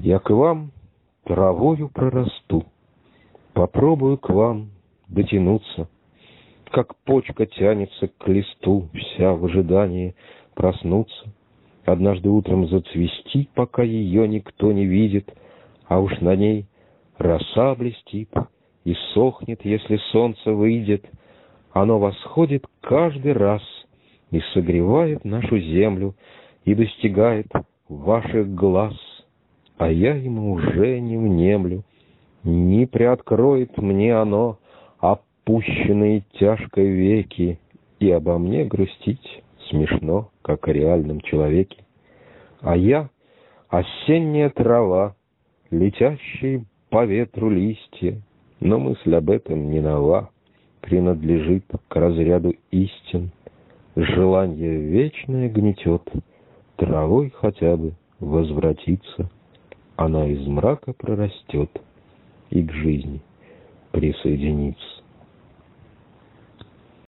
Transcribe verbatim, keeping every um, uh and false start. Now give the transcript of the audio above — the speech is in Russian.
Я к вам травою прорасту, попробую к вам дотянуться, как почка тянется к листу, вся в ожидании проснуться, однажды утром зацвести, пока ее никто не видит, а уж на ней роса блестит и сохнет, если солнце выйдет. Оно восходит каждый раз и согревает нашу землю и достигает ваших глаз, а я ему уже не внемлю. Не приоткроет мне оно опущенные тяжкой веки, и обо мне грустить смешно, как о реальном человеке. А я — осенняя трава, летящие по ветру листья, но мысль об этом не нова, принадлежит к разряду истин. Желание вечное гнетет, травой хотя бы возвратиться, она из мрака прорастет и к жизни присоединится.